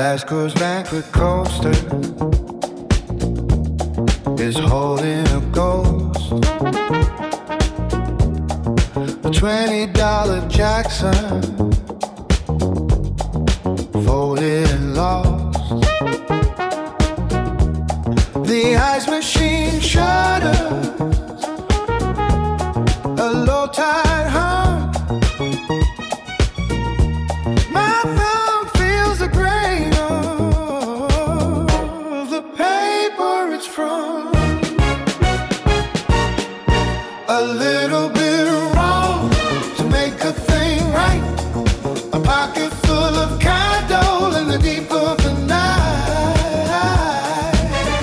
Glasgow's banquet coaster is holding a ghost. A $20 Jackson, folded and lost. The ice machine shudders, a low tide hum. My thumb feels the grain of the paper it's from. A little bit wrong to make a thing right. A pocket full of candle in the deep of the night.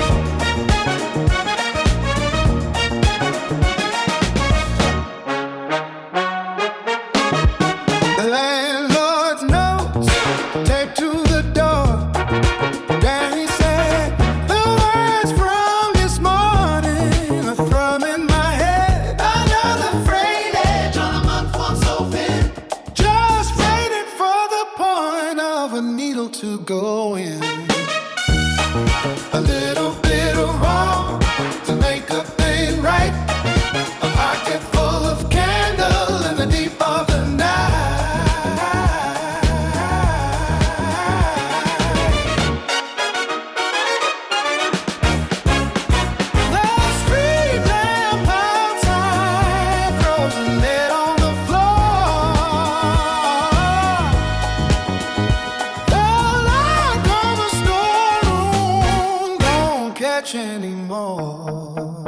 The landlord's notes taped to the door. Danny said the words from this morning are thrumming my head. Another frayed edge on a month one so thin, just waiting for the point of a needle to go in. A little bit of wrong to make a thing right. A pocket full of candle in the deep of the night. The street lamp outside, frozen lead on the floor. The light on the storeroom don't catch anymore.